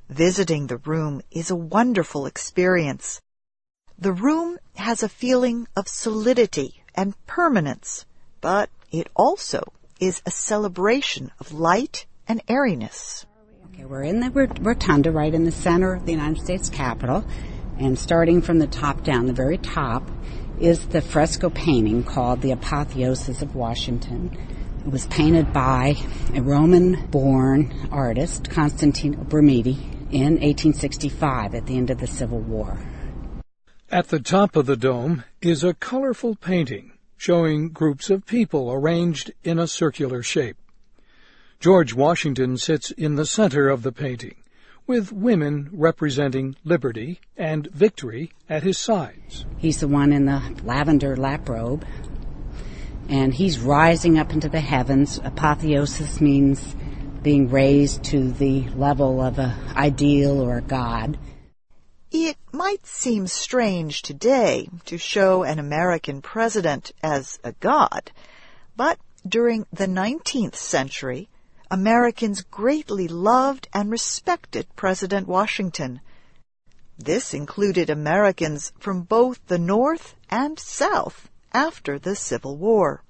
Visiting the room is a wonderful experience. The room has a feeling of solidity and permanence, but it also is a celebration of light and airiness. Okay, we're in the rotunda right in the center of the United States Capitol, and starting from the top down, the very top, is the fresco painting called The Apotheosis of Washington. It was painted by a Roman-born artist, Constantino Brumidi, in 1865 at the end of the Civil War. At the top of the dome is a colorful painting showing groups of people arranged in a circular shape. George Washington sits in the center of the painting, with women representing liberty and victory at his sides. He's the one in the lavender lap robe, and he's rising up into the heavens. Apotheosis means being raised to the level of an ideal or a god. It might seem strange today to show an American president as a god, but during the 19th century, Americans greatly loved and respected President Washington. This included Americans from both the North and South after the Civil War.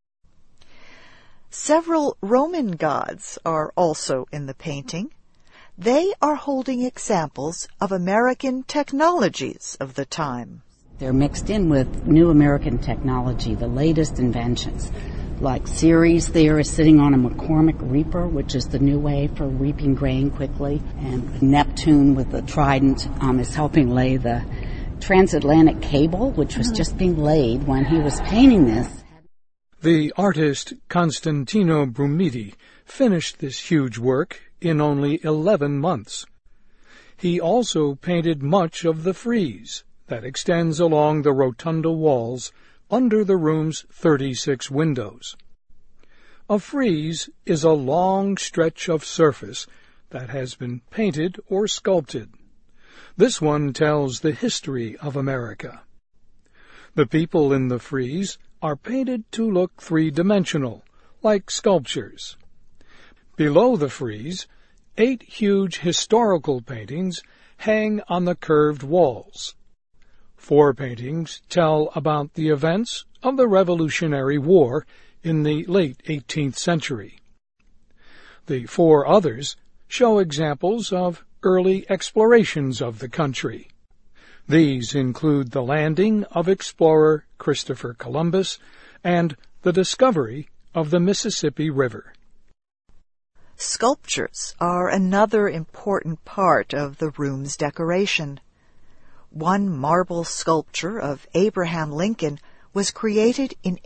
Several Roman gods are also in the painting. They are holding examples of American technologies of the time. They're mixed in with new American technology, the latest inventions. Like Ceres there is sitting on a McCormick reaper, which is the new way for reaping grain quickly. And Neptune with the trident is helping lay the transatlantic cable, which was just being laid when he was painting this. The artist Constantino Brumidi finished this huge work in only 11 months. He also painted much of the frieze that extends along the rotunda walls under the room's 36 windows. A frieze is a long stretch of surface that has been painted or sculpted. This one tells the history of America. The people in the frieze are painted to look three-dimensional, like sculptures. Below the frieze, 8 huge historical paintings hang on the curved walls. 4 paintings tell about the events of the Revolutionary War in the late 18th century. The 4 others show examples of early explorations of the country. These include the landing of explorer Christopher Columbus and the discovery of the Mississippi River. Sculptures are another important part of the room's decoration. One marble sculpture of Abraham Lincoln was created in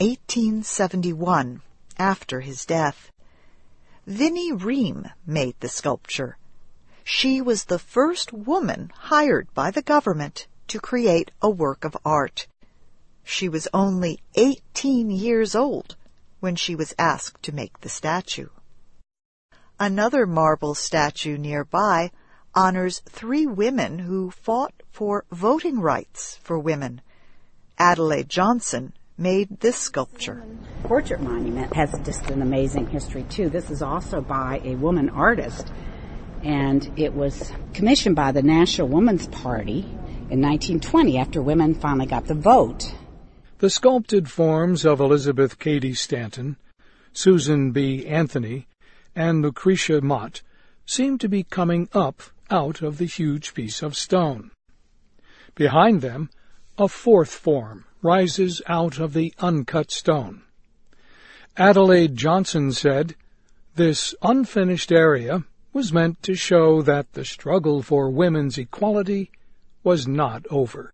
1871, after his death. Vinnie Ream made the sculpture. She was the first woman hired by the government to create a work of art. She was only 18 years old when she was asked to make the statue. Another marble statue nearby honors 3 women who fought for voting rights for women. Adelaide Johnson made this sculpture. Portrait monument has just an amazing history, too. This is also by a woman artist, and it was commissioned by the National Woman's Party in 1920 after women finally got the vote. The sculpted forms of Elizabeth Cady Stanton, Susan B. Anthony, and Lucretia Mott seem to be coming up out of the huge piece of stone. Behind them, a 4th form rises out of the uncut stone. Adelaide Johnson said, "This unfinished area was meant to show that the struggle for women's equality was not over."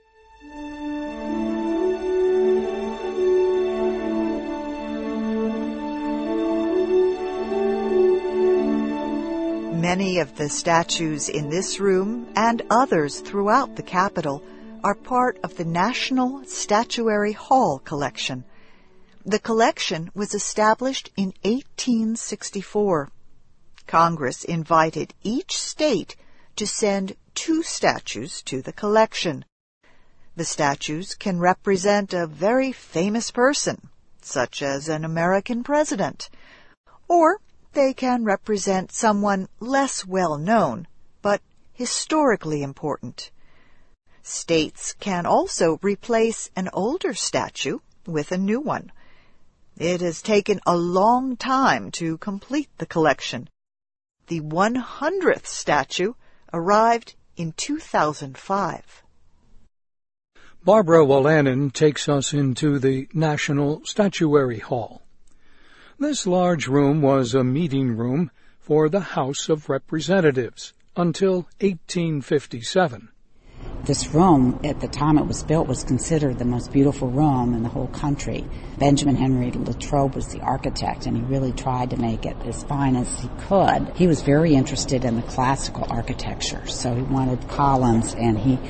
Many of the statues in this room and others throughout the Capitol are part of the National Statuary Hall collection. The collection was established in 1864. Congress invited each state to send 2 statues to the collection. The statues can represent a very famous person, such as an American president, or they can represent someone less well known, but historically important. States can also replace an older statue with a new one. It has taken a long time to complete the collection. The 100th statue arrived in 2005. Barbara Wolanin takes us into the National Statuary Hall. This large room was a meeting room for the House of Representatives until 1857. This room, at the time it was built, was considered the most beautiful room in the whole country. Benjamin Henry Latrobe was the architect, and he really tried to make it as fine as he could. He was very interested in the classical architecture, so he wanted columns, and he